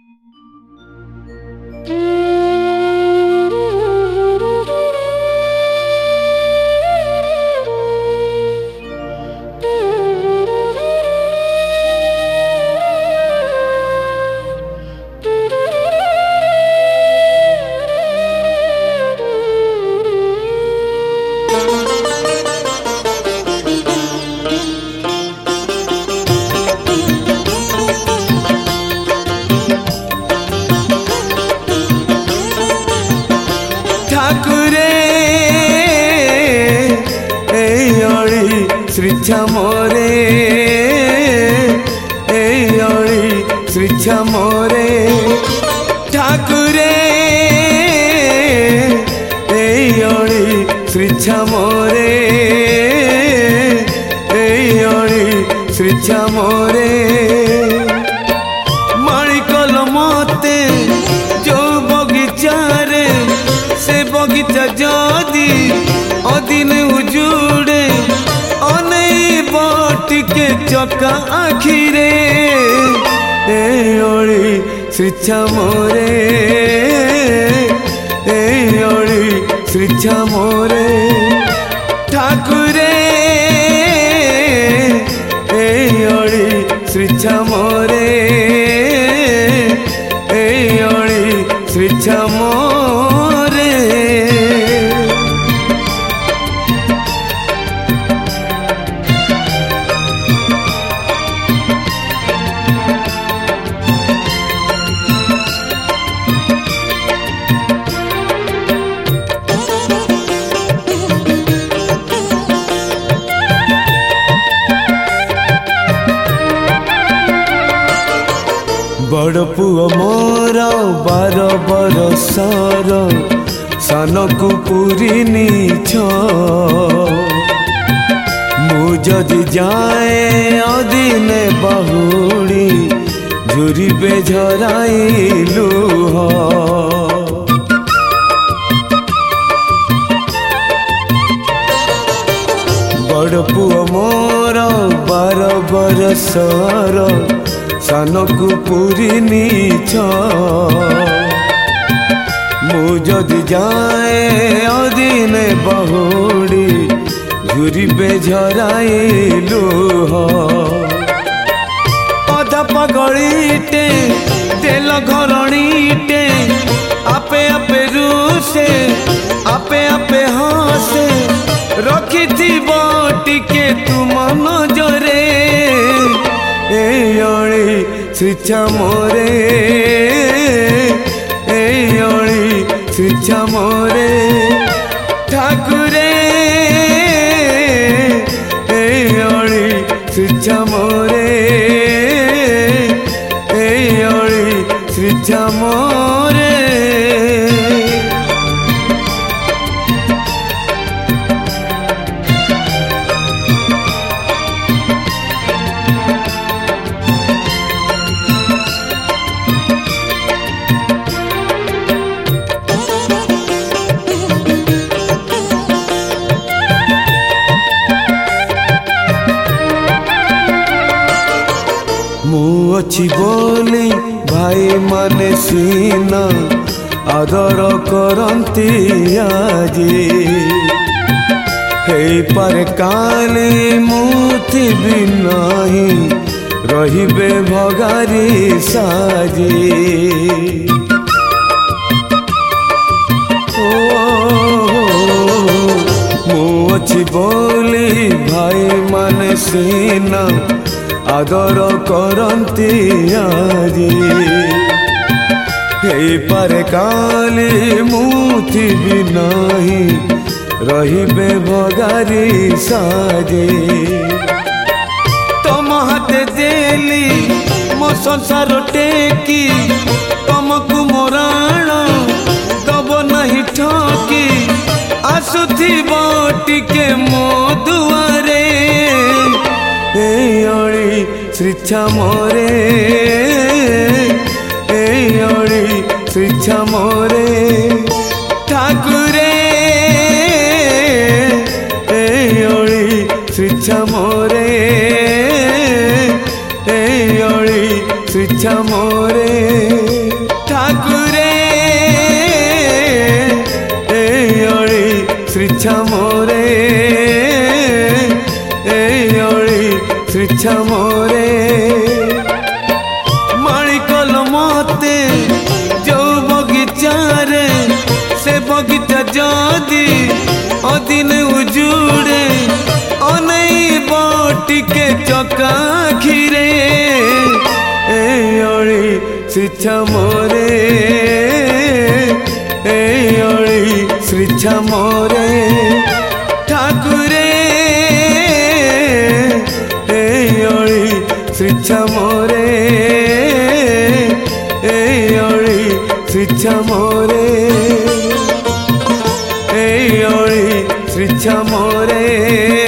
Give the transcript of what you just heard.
श्रीच्छा मोरे श्रीच्छा मोरे ठाकुरे श्रीच्छा मोरे श्रीच्छा मोरे माणिकल मते जो बगीचारे से बगीचा जदी अदिन उजुड़े के चका आखिरे श्रीच्छा मोरे श्रीच्छा मोरे ठाकुरे श्रीच्छा मोरे श्रीच्छा मोरे बड़ पुओ मोर 12 बरसर सानकु पूरी नीछ मु जदि जाए अदिने बहुड़ी झुरिबे झराई लुह बड़ पुओ मोर 12 बरसर सानकु पूरी नीछ मु जदि जाए अदिने बहुड़ी झुरिबे झराई लुह अधा पगड़ीटे तेल घरणीटे आपे आपे रूसे आपे आपे हसे रखिथिब टिके तुम नजरे श्रीच्छा मोरे श्रीच्छा मोरे ठाकुरे श्रीच्छा मोरे श्रीच्छा मोरे अच्छी बोली भाई माने सीना आदर करती आजी हे पर काली मुथि भी नहीं रहिबे भगारी साजी मु अच्छी बोली भाई माने सीना आदर करती आजी हे पर काली मुथि भी नहीं रहिबे भगारी साजे तुम हाथे देली मो संसार टेकी तुमको मोराण दब नहीं ठकी आसुथिब टिके मो दुआरे श्रीच्छा मोरे श्रीच्छा मोरे ठाकुरे श्रीच्छा मोरे श्रीच्छा मोरे। श्रीछा मोरे मालिकल मते जो बगीचारे से बगीचा जदि अदिन उजुड़े अनई बटिके चका खीरे एड़ी श्रीछा मोरे एड़ी श्रीछा मोरे ठाकुरे एड़ी श्रीछा मोरे एड़ी श्रीछा मोरे एड़ी श्रीछा मोरे।